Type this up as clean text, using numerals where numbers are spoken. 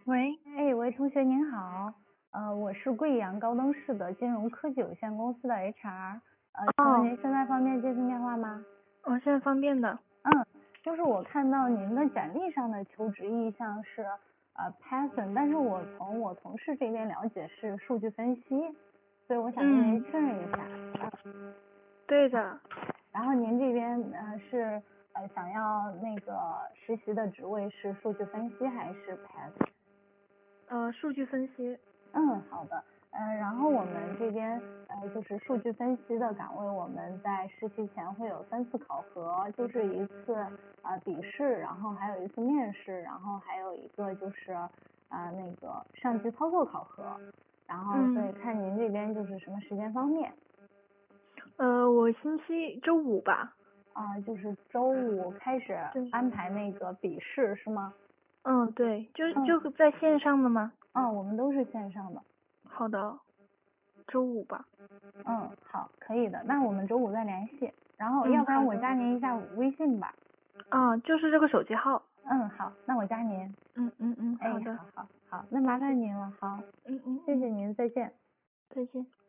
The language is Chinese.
喂， 哎，喂，同学您好，我是贵阳高登市的金融科技有限公司的 HR，请问您现在方便接听电话吗？ 我现在方便的。 就是我看到您的简历上的求职意向是Python，但是我从我同事这边了解是数据分析，所以我想跟您确认一下。 对的。 然后您这边是想要那个实习的职位是数据分析还是 Python？ 数据分析。 好的。然后我们这边就是数据分析的岗位，我们在实习前会有3次考核，就是一次笔试，然后还有一次面试，然后还有一个就是那个上机操作考核。然后所以看您这边就是什么时间方面。 我星期周五吧。 就是周五开始安排那个笔试是吗？ 对，就在线上的吗？ 我们都是线上的。 好的，周五吧。 好，可以的。那我们周五再联系。然后要不然我加您一下微信吧。 就是这个手机号。 好，那我加您。 好的。 好，那麻烦您了。好。谢谢您，再见。 再见。